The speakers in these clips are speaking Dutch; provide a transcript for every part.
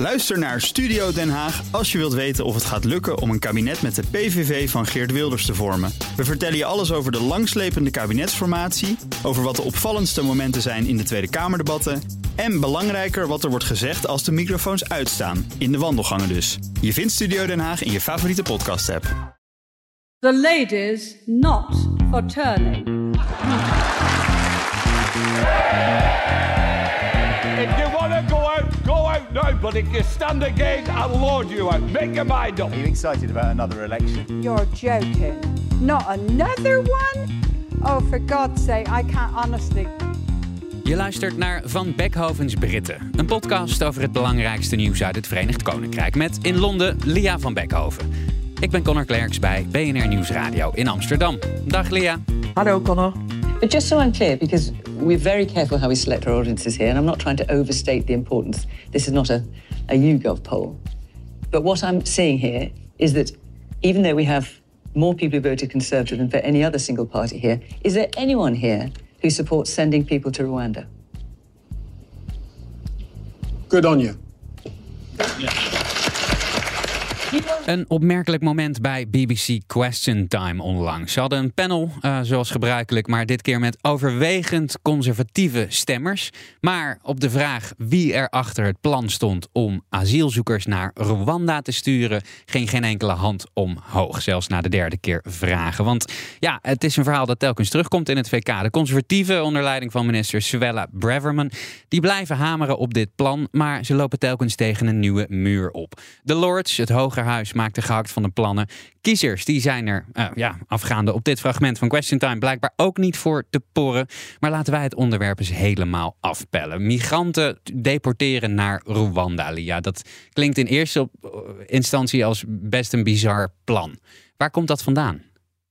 Luister naar Studio Den Haag als je wilt weten of het gaat lukken om een kabinet met de PVV van Geert Wilders te vormen. We vertellen je alles over de langslepende kabinetsformatie, over wat de opvallendste momenten zijn in de Tweede Kamerdebatten en belangrijker wat er wordt gezegd als de microfoons uitstaan, in de wandelgangen dus. Je vindt Studio Den Haag in je favoriete podcast-app. The ladies not for turning. If you want to go out now, but if you stand again, I'll lord you out. Make your mind up. Are you excited about another election? You're joking. Not another one? Oh, for God's sake, I can't honestly. Je luistert naar Van Beckhovens Britten. Een podcast over het belangrijkste nieuws uit het Verenigd Koninkrijk. Met in Londen Lia van Beckhoven. Ik ben Connor Klerks bij BNR Nieuwsradio in Amsterdam. Dag Lia. Hallo Connor. But just so I'm clear, because we're very careful how we select our audiences here, and I'm not trying to overstate the importance. This is not a YouGov poll. But what I'm seeing here is that even though we have more people who voted Conservative than for any other single party here, is there anyone here who supports sending people to Rwanda? Good on you. Een opmerkelijk moment bij BBC Question Time onlangs. Ze hadden een panel, zoals gebruikelijk, maar dit keer met overwegend conservatieve stemmers. Maar op de vraag wie er achter het plan stond om asielzoekers naar Rwanda te sturen, ging geen enkele hand omhoog. Zelfs na de derde keer vragen. Want ja, het is een verhaal dat telkens terugkomt in het VK. De conservatieven, onder leiding van minister Suella Braverman, die blijven hameren op dit plan, maar ze lopen telkens tegen een nieuwe muur op. De Lords, het Hogerhuis, maakte gehakt van de plannen. Kiezers die zijn er, afgaande op dit fragment van Question Time, blijkbaar ook niet voor te porren. Maar laten wij het onderwerp eens helemaal afpellen. Migranten deporteren naar Rwanda, Lia. Dat klinkt in eerste instantie als best een bizar plan. Waar komt dat vandaan?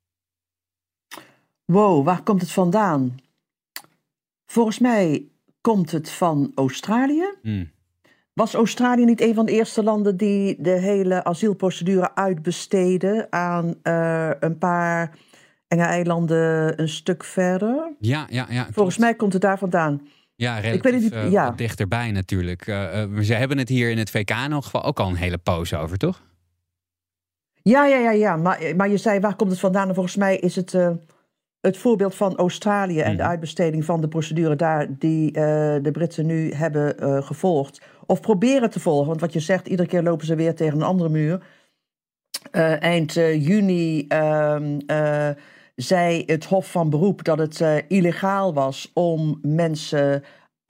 Wow, waar komt het vandaan? Volgens mij komt het van Australië. Was Australië niet een van de eerste landen die de hele asielprocedure uitbesteden aan een paar enge eilanden een stuk verder? Ja. Volgens mij komt het daar vandaan. Ja, relatief dichterbij natuurlijk. Ze hebben het hier in het VK in elk geval ook al een hele poos over, toch? Ja. Maar je zei, waar komt het vandaan? En volgens mij is het voorbeeld van Australië en de uitbesteding van de procedure daar die de Britten nu hebben gevolgd. Of proberen te volgen, want wat je zegt, iedere keer lopen ze weer tegen een andere muur. Eind juni zei het Hof van Beroep dat het illegaal was om mensen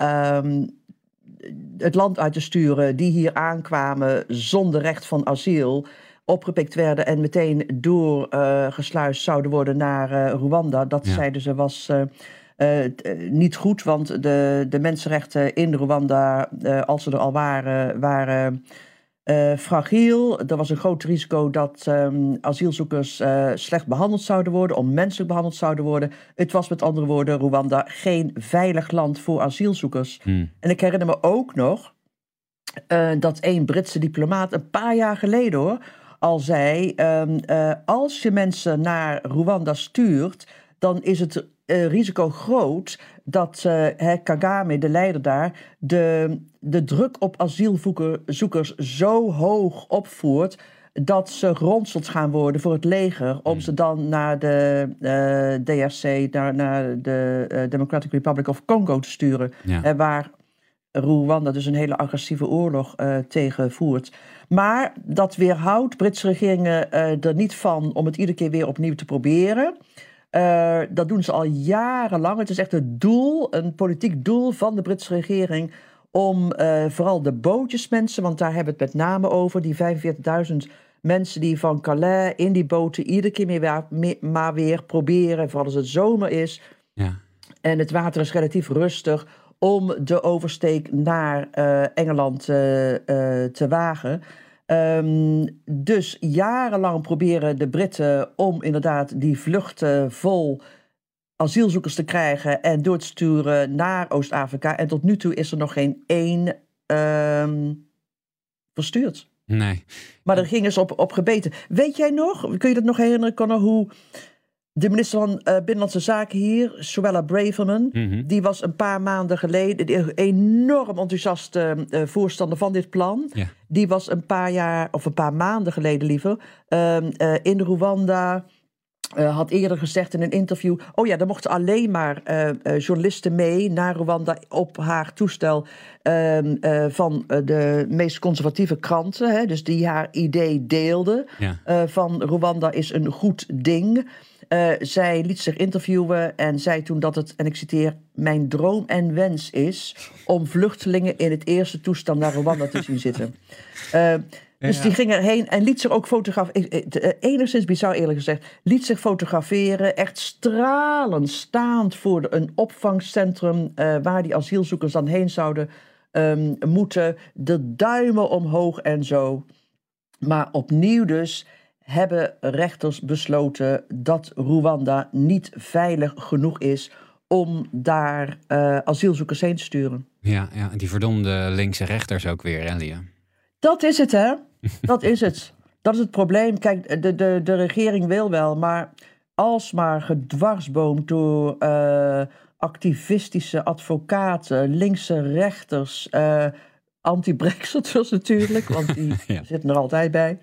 het land uit te sturen die hier aankwamen zonder recht van asiel, opgepikt werden en meteen doorgesluisd zouden worden naar Rwanda. Dat zeiden ze was niet goed, want de mensenrechten in Rwanda, als ze er al waren fragiel. Er was een groot risico dat asielzoekers slecht behandeld zouden worden, onmenselijk behandeld zouden worden. Het was met andere woorden, Rwanda, geen veilig land voor asielzoekers. En ik herinner me ook nog dat een Britse diplomaat een paar jaar geleden al zei, als je mensen naar Rwanda stuurt, dan is het risico groot dat Kagame, de leider daar, de druk op asielzoekers zo hoog opvoert dat ze geronseld gaan worden voor het leger om ze dan naar de DRC, naar de Democratic Republic of Congo te sturen. Waar Rwanda dus een hele agressieve oorlog tegen voert. Maar dat weerhoudt Britse regeringen er niet van om het iedere keer weer opnieuw te proberen. Dat doen ze al jarenlang. Het is echt een politiek doel van de Britse regering om vooral de bootjesmensen, want daar hebben we het met name over, die 45.000 mensen die van Calais in die boten iedere keer maar weer proberen, vooral als het zomer is en het water is relatief rustig, om de oversteek naar Engeland te wagen. Dus jarenlang proberen de Britten om inderdaad die vluchten vol asielzoekers te krijgen en door te sturen naar Oost-Afrika. En tot nu toe is er nog geen één verstuurd. Nee. Maar daar gingen ze op gebeten. Weet jij nog, kun je dat nog herinneren, Connor, hoe De minister van Binnenlandse Zaken hier, Suella Braverman, die was een paar maanden geleden enorm enthousiast voorstander van dit plan. Ja. Die was een paar maanden geleden liever, in Rwanda. Had eerder gezegd in een interview, er mochten alleen maar journalisten mee naar Rwanda op haar toestel van de meest conservatieve kranten, hè, dus die haar idee deelden van Rwanda is een goed ding. Zij liet zich interviewen en zei toen dat het, en ik citeer, mijn droom en wens is om vluchtelingen in het eerste toestel naar Rwanda te zien zitten. Dus die ging erheen en liet zich ook fotograferen. Enigszins bizar eerlijk gezegd. Liet zich fotograferen. Echt stralend staand voor een opvangcentrum waar die asielzoekers dan heen zouden moeten. De duimen omhoog en zo. Maar opnieuw dus hebben rechters besloten dat Rwanda niet veilig genoeg is om daar asielzoekers heen te sturen. Ja, die verdomde linkse rechters ook weer, hè, Lia? Dat is het, hè? Dat is het. Dat is het probleem. Kijk, de regering wil wel, maar alsmaar gedwarsboomd door activistische advocaten, linkse rechters, anti-Brexiters natuurlijk, want die zitten er altijd bij.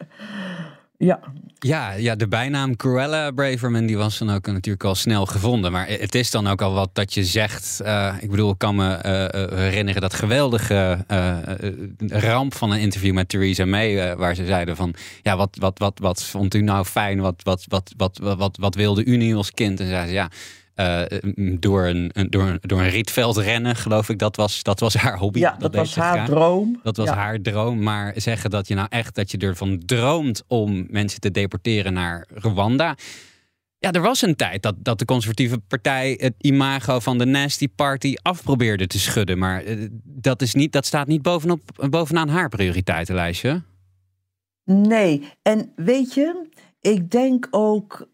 Ja, de bijnaam Cruella Braverman die was dan ook natuurlijk al snel gevonden. Maar het is dan ook al wat dat je zegt. Ik bedoel, ik kan me herinneren dat geweldige ramp van een interview met Theresa May, waar ze zeiden van, ja, wat vond u nou fijn? Wat wilde u nu als kind? En zei ze, door een rietveld rennen, geloof ik. Dat was haar hobby. Ja, dat was haar droom. Dat was haar droom. Maar zeggen dat je nou echt dat je ervan droomt om mensen te deporteren naar Rwanda. Ja, er was een tijd dat de conservatieve partij het imago van de Nasty Party af probeerde te schudden. Maar dat staat niet bovenaan haar prioriteitenlijstje. Nee, en weet je, ik denk ook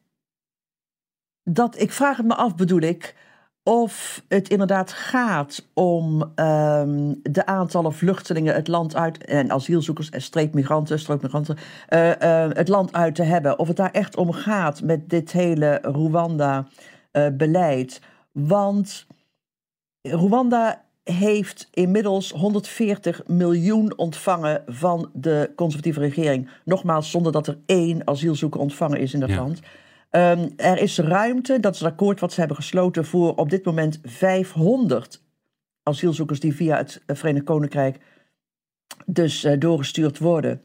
ik vraag het me af, bedoel ik, of het inderdaad gaat om de aantallen vluchtelingen het land uit, en asielzoekers en strookmigranten, het land uit te hebben. Of het daar echt om gaat met dit hele Rwanda-beleid. Want Rwanda heeft inmiddels 140 miljoen ontvangen van de conservatieve regering. Nogmaals, zonder dat er 1 asielzoeker ontvangen is in dat land. Er is ruimte, dat is het akkoord wat ze hebben gesloten, voor op dit moment 500 asielzoekers die via het Verenigd Koninkrijk dus doorgestuurd worden.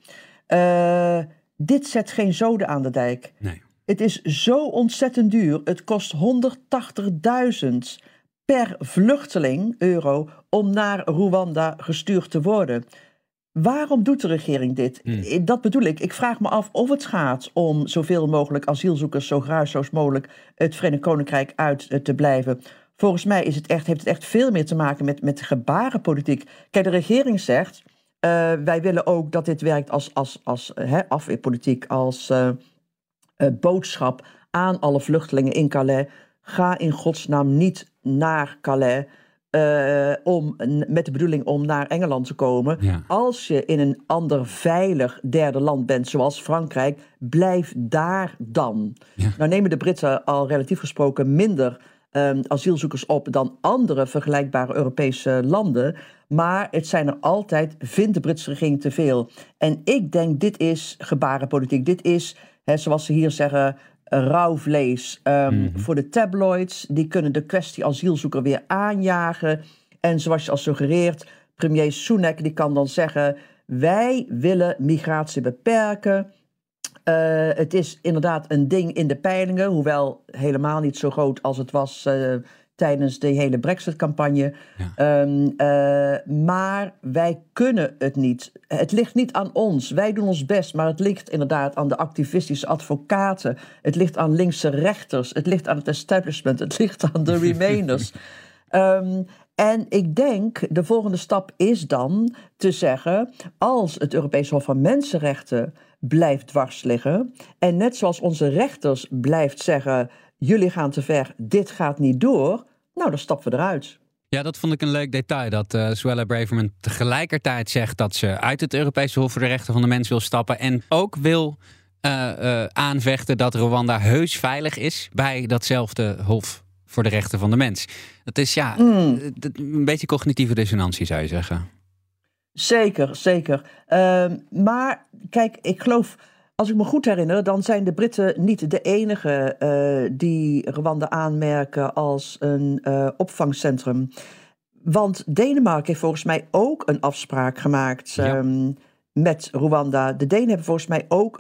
Dit zet geen zoden aan de dijk. Nee. Het is zo ontzettend duur. Het kost 180.000 per vluchteling euro om naar Rwanda gestuurd te worden. Waarom doet de regering dit? Dat bedoel ik. Ik vraag me af of het gaat om zoveel mogelijk asielzoekers zo geruisloos mogelijk het Verenigd Koninkrijk uit te blijven. Volgens mij heeft het echt veel meer te maken met gebarenpolitiek. Kijk, de regering zegt, wij willen ook dat dit werkt als afweerpolitiek, als boodschap aan alle vluchtelingen in Calais. Ga in godsnaam niet naar Calais. Met de bedoeling om naar Engeland te komen. Ja. Als je in een ander veilig derde land bent, zoals Frankrijk, blijf daar dan. Ja. Nou nemen de Britten al relatief gesproken minder asielzoekers op dan andere vergelijkbare Europese landen. Maar het zijn er altijd, vindt de Britse regering, te veel. En ik denk, dit is gebarenpolitiek. Dit is, zoals ze hier zeggen, rauw vlees voor de tabloids. Die kunnen de kwestie asielzoeker weer aanjagen. En zoals je al suggereert, premier Sunak die kan dan zeggen, wij willen migratie beperken. Het is inderdaad een ding in de peilingen, hoewel helemaal niet zo groot als het was tijdens de hele Brexit-campagne. Ja. Maar wij kunnen het niet. Het ligt niet aan ons. Wij doen ons best, maar het ligt inderdaad aan de activistische advocaten. Het ligt aan linkse rechters. Het ligt aan het establishment. Het ligt aan de Remainers. En ik denk, de volgende stap is dan te zeggen, als het Europees Hof van Mensenrechten blijft dwars liggen, en net zoals onze rechters blijft zeggen, jullie gaan te ver, dit gaat niet door, nou, dan stappen we eruit. Ja, dat vond ik een leuk detail, dat Suella Braverman tegelijkertijd zegt dat ze uit het Europese Hof voor de Rechten van de Mens wil stappen en ook wil aanvechten dat Rwanda heus veilig is bij datzelfde Hof voor de Rechten van de Mens. Dat is een beetje cognitieve dissonantie, zou je zeggen. Zeker. Maar kijk, ik geloof, als ik me goed herinner, dan zijn de Britten niet de enige die Rwanda aanmerken als een opvangcentrum. Want Denemarken heeft volgens mij ook een afspraak gemaakt met Rwanda. De Denen hebben volgens mij ook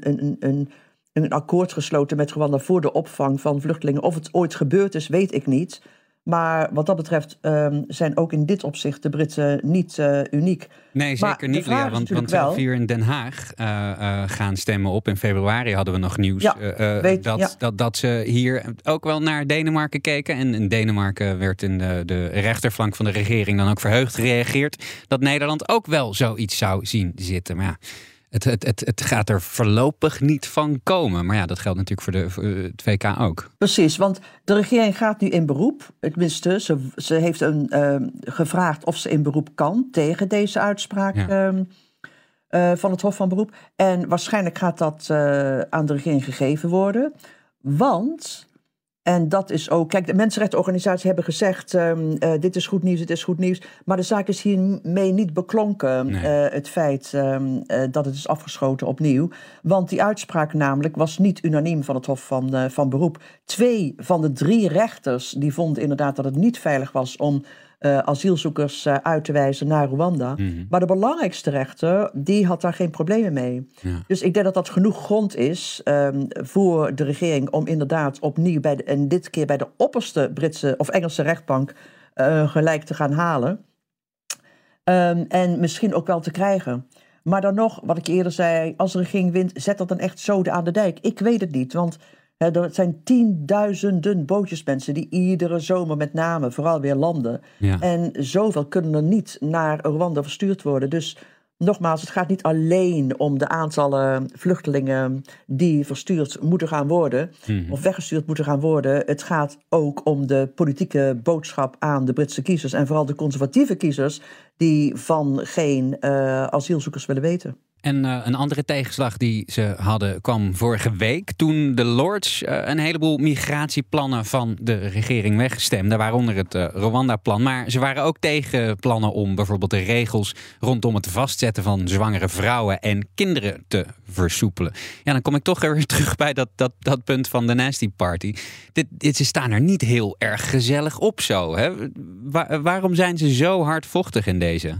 een akkoord gesloten met Rwanda voor de opvang van vluchtelingen. Of het ooit gebeurd is, weet ik niet. Maar wat dat betreft zijn ook in dit opzicht de Britten niet uniek. Nee, zeker niet, Lia. Want zelf hier in Den Haag gaan stemmen op. In februari hadden we nog nieuws dat ze hier ook wel naar Denemarken keken. En in Denemarken werd in de rechterflank van de regering dan ook verheugd gereageerd dat Nederland ook wel zoiets zou zien zitten. Maar ja, het gaat er voorlopig niet van komen. Maar ja, dat geldt natuurlijk voor het VK ook. Precies, want de regering gaat nu in beroep. Tenminste, ze heeft gevraagd of ze in beroep kan tegen deze uitspraak van het Hof van Beroep. En waarschijnlijk gaat dat aan de regering gegeven worden. Want, en dat is ook, kijk, de mensenrechtenorganisaties hebben gezegd, dit is goed nieuws, het is goed nieuws. Maar de zaak is hiermee niet beklonken, het feit dat het is afgeschoten opnieuw. Want die uitspraak namelijk was niet unaniem van het Hof van Beroep. 2 van de 3 rechters die vonden inderdaad dat het niet veilig was om asielzoekers uit te wijzen naar Rwanda. Mm-hmm. Maar de belangrijkste rechter, die had daar geen problemen mee. Ja. Dus ik denk dat dat genoeg grond is voor de regering om inderdaad opnieuw en dit keer bij de opperste Britse of Engelse rechtbank gelijk te gaan halen. En misschien ook wel te krijgen. Maar dan nog, wat ik eerder zei, als de regering wint, zet dat dan echt zoden aan de dijk. Ik weet het niet, want er zijn 10.000 bootjesmensen die iedere zomer met name vooral weer landen. Ja. En zoveel kunnen er niet naar Rwanda verstuurd worden. Dus nogmaals, het gaat niet alleen om de aantallen vluchtelingen die verstuurd moeten gaan worden. Of weggestuurd moeten gaan worden. Het gaat ook om de politieke boodschap aan de Britse kiezers. En vooral de conservatieve kiezers die van geen asielzoekers willen weten. En een andere tegenslag die ze hadden kwam vorige week toen de Lords een heleboel migratieplannen van de regering wegstemden, waaronder het Rwanda-plan. Maar ze waren ook tegen plannen om bijvoorbeeld de regels rondom het vastzetten van zwangere vrouwen en kinderen te versoepelen. Ja, dan kom ik toch weer terug bij dat punt van de Nasty Party. Ze staan er niet heel erg gezellig op zo. Hè? Waarom zijn ze zo hardvochtig in deze?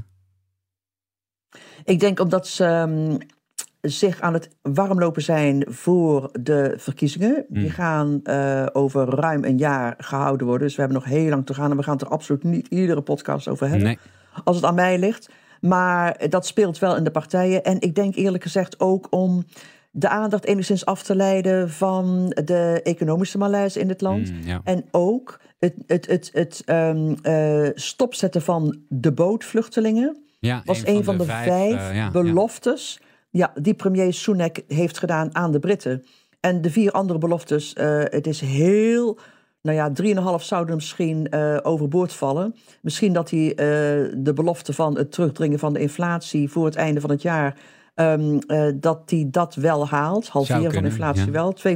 Ik denk omdat ze zich aan het warmlopen zijn voor de verkiezingen. Die gaan over ruim een jaar gehouden worden. Dus we hebben nog heel lang te gaan. En we gaan het er absoluut niet iedere podcast over hebben. Nee. Als het aan mij ligt. Maar dat speelt wel in de partijen. En ik denk eerlijk gezegd ook om de aandacht enigszins af te leiden van de economische malaise in het land. En ook het stopzetten van de bootvluchtelingen. Ja, was een van de 5 beloftes die premier Sunak heeft gedaan aan de Britten. En de 4 andere beloftes, het is heel, 3,5 zouden misschien overboord vallen. Misschien dat hij de belofte van het terugdringen van de inflatie voor het einde van het jaar, dat hij dat wel haalt. Halveren van inflatie wel. 2%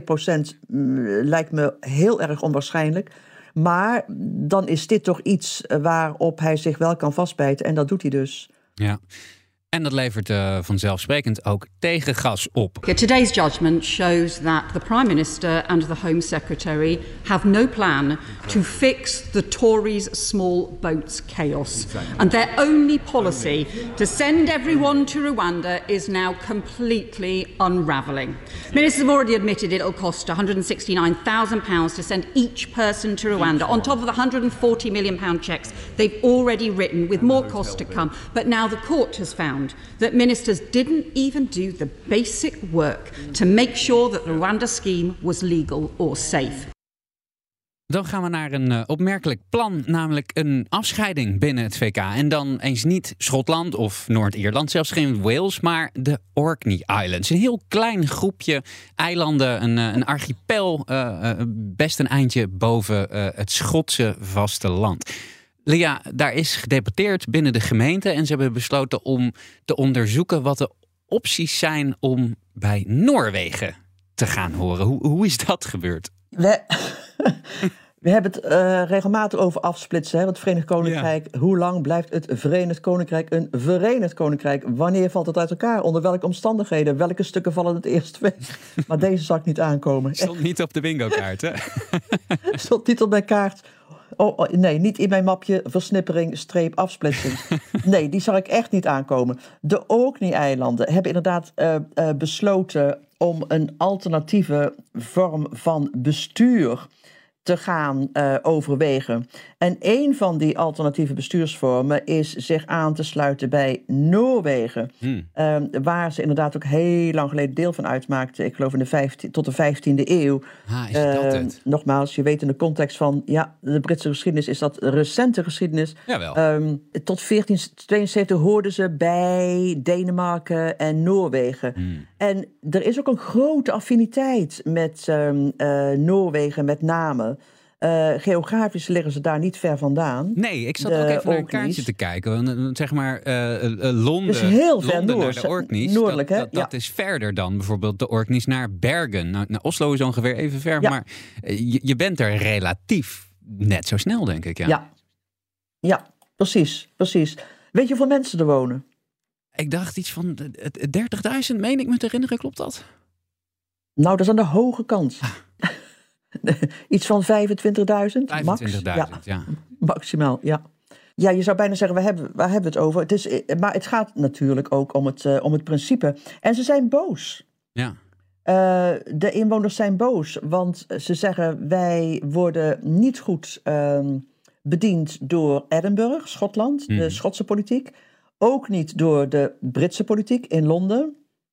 lijkt me heel erg onwaarschijnlijk. Maar dan is dit toch iets waarop hij zich wel kan vastbijten. En dat doet hij dus. Ja. En dat levert vanzelfsprekend ook tegengas op. Today's judgment shows that the Prime Minister and the Home Secretary have no plan to fix the Tories' small boats chaos. And their only policy to send everyone to Rwanda is now completely unravelling. Ministers have already admitted it'll cost £169,000 to send each person to Rwanda, on top of the £140 million cheques they've already written, with more costs to come. But now the court has found that ministers didn't even do the basic work to make sure that the Rwanda scheme was legal or safe. Dan gaan we naar een opmerkelijk plan, namelijk een afscheiding binnen het VK. En dan eens niet Schotland of Noord-Ierland, zelfs geen Wales, maar de Orkney Islands. Een heel klein groepje eilanden, een archipel, best een eindje boven het Schotse vasteland. Lia, daar is gedebatteerd binnen de gemeente en ze hebben besloten om te onderzoeken wat de opties zijn om bij Noorwegen te gaan horen. Hoe is dat gebeurd? We hebben het regelmatig over afsplitsen. Hè? Want het Verenigd Koninkrijk, hoe lang blijft het Verenigd Koninkrijk een Verenigd Koninkrijk? Wanneer valt het uit elkaar? Onder welke omstandigheden? Welke stukken vallen het eerst weg? Maar deze zag ik niet aankomen. Stond niet op de bingo-kaart, hè? Stond niet op mijn kaart. Nee, niet in mijn mapje versnippering, afsplitsing. Nee, die zag ik echt niet aankomen. De Orkney-eilanden hebben inderdaad besloten om een alternatieve vorm van bestuur te gaan overwegen. En een van die alternatieve bestuursvormen is zich aan te sluiten bij Noorwegen. Waar ze inderdaad ook heel lang geleden deel van uitmaakten. Ik geloof tot de 15e eeuw. Is dat het? Nogmaals, je weet in de context van de Britse geschiedenis is dat recente geschiedenis. Jawel. Tot 1472 hoorden ze bij Denemarken en Noorwegen. En er is ook een grote affiniteit met Noorwegen met name. Geografisch liggen ze daar niet ver vandaan. Nee, ik zat ook even naar een kaartje te kijken. Zeg maar Londen, dus heel ver Londen naar de Orkneys. Noordelijk, dat is verder dan bijvoorbeeld de Orkneys naar Bergen. Nou, Oslo is ongeveer even ver, maar je bent er relatief net zo snel, denk ik. Ja, precies. Weet je hoeveel mensen er wonen? Ik dacht iets van 30.000, meen ik me te herinneren, klopt dat? Nou, dat is aan de hoge kant. Iets van 25.000 max. 25.000, ja. Maximaal, ja. Ja, je zou bijna zeggen, waar hebben we het over? Maar het gaat natuurlijk ook om het principe. En ze zijn boos. Ja. De inwoners zijn boos, want ze zeggen wij worden niet goed bediend door Edinburgh, Schotland, de Schotse politiek. Ook niet door de Britse politiek in Londen.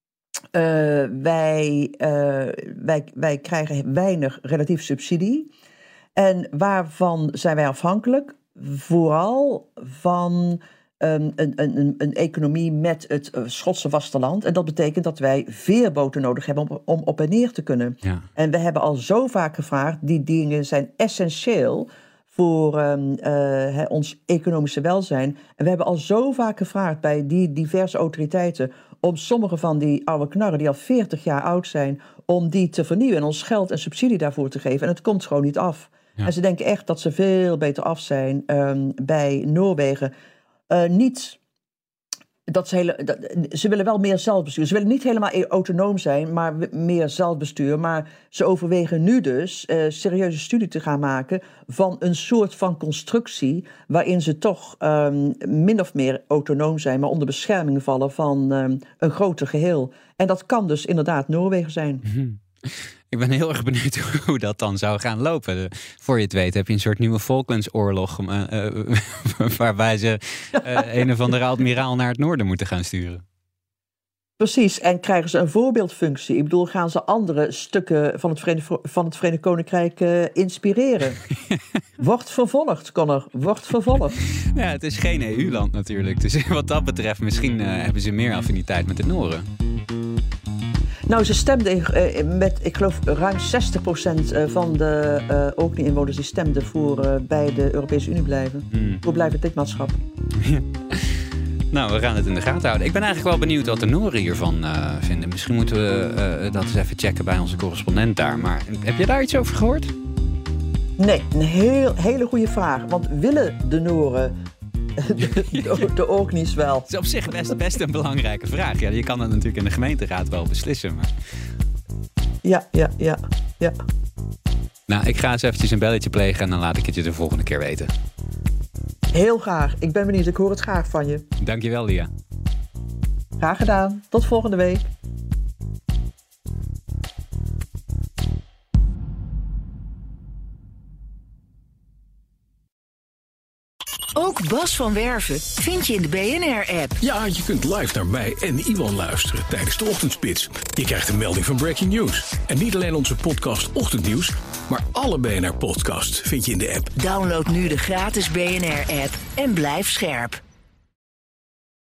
Wij krijgen weinig relatief subsidie. En waarvan zijn wij afhankelijk? Vooral van een economie met het Schotse vasteland. En dat betekent dat wij veerboten nodig hebben om op en neer te kunnen. Ja. En we hebben al zo vaak gevraagd, die dingen zijn essentieel voor ons economische welzijn. En we hebben al zo vaak gevraagd bij die diverse autoriteiten om sommige van die oude knarren die al 40 jaar oud zijn, om die te vernieuwen en ons geld en subsidie daarvoor te geven. En het komt gewoon niet af. Ja. En ze denken echt dat ze veel beter af zijn bij Noorwegen. Niet dat ze willen wel meer zelfbestuur. Ze willen niet helemaal autonoom zijn, maar meer zelfbestuur. Maar ze overwegen nu dus serieuze studie te gaan maken van een soort van constructie waarin ze toch min of meer autonoom zijn, maar onder bescherming vallen van een groter geheel. En dat kan dus inderdaad Noorwegen zijn. Ik ben heel erg benieuwd hoe dat dan zou gaan lopen. Voor je het weet heb je een soort nieuwe Falklandsoorlog waarbij ze een of andere admiraal naar het noorden moeten gaan sturen. Precies, en krijgen ze een voorbeeldfunctie. Ik bedoel, gaan ze andere stukken van het Verenigd Koninkrijk inspireren? Wordt vervolgd, Connor, wordt vervolgd. Ja, het is geen EU-land natuurlijk. Dus wat dat betreft, misschien hebben ze meer affiniteit met de Noren. Nou, ze stemden met, ik geloof, ruim 60% van de Orkney-inwoners die stemden voor bij de Europese Unie blijven. Voor blijven het lidmaatschap. Nou, we gaan het in de gaten houden. Ik ben eigenlijk wel benieuwd wat de Noren hiervan vinden. Misschien moeten we dat eens even checken bij onze correspondent daar. Maar heb je daar iets over gehoord? Nee, een hele goede vraag. Want willen de Noren de Orkneys wel? Het is op zich best een belangrijke vraag. Ja, je kan dat natuurlijk in de gemeenteraad wel beslissen. Maar... Ja. Nou, ik ga eens eventjes een belletje plegen en dan laat ik het je de volgende keer weten. Heel graag. Ik ben benieuwd. Ik hoor het graag van je. Dankjewel, Lia. Graag gedaan. Tot volgende week. Ook Bas van Werven vind je in de BNR-app. Ja, je kunt live naar mij en Iwan luisteren tijdens de ochtendspits. Je krijgt een melding van Breaking News. En niet alleen onze podcast Ochtendnieuws, maar alle BNR-podcasts vind je in de app. Download nu de gratis BNR-app en blijf scherp.